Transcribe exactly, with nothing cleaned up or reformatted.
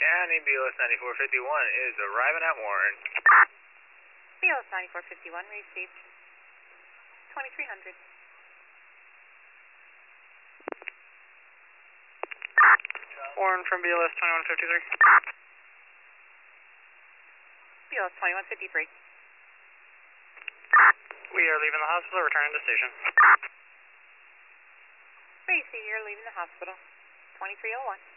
County, B L S ninety-four fifty-one is arriving at Warren. B L S ninety-four fifty-one received. twenty-three hundred. Warren from B L S twenty-one fifty-three. B L S twenty-one fifty-three. We are leaving the hospital, returning to station. Tracy, you're leaving the hospital. twenty-three oh one.